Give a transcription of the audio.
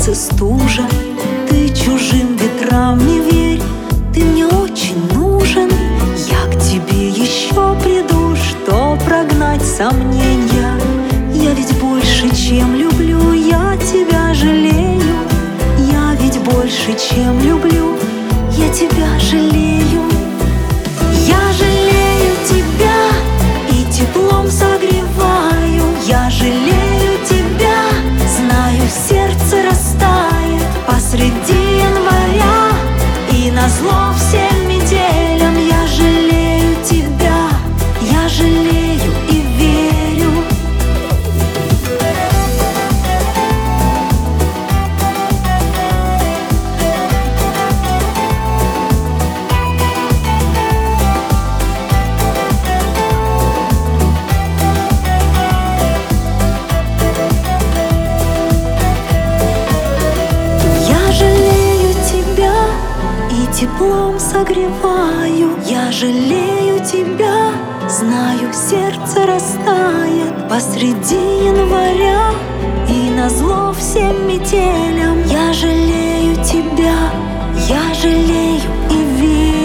сердце стужа. Ты чужим ветрам не верь, ты мне очень нужен. Я к тебе еще приду, что прогнать сомнения. Я ведь больше, чем люблю, я тебя жалею. Я ведь больше, чем люблю, я тебя жалею. Я жалею тебя и теплом согреваю. Я жалею тебя, знаю, сердце растает посреди января. И назло всем метелям я жалею тебя, я жалею и верю. Теплом согреваю, я жалею тебя, знаю, сердце растает посреди января. И назло всем метелям я жалею тебя, я жалею и верю.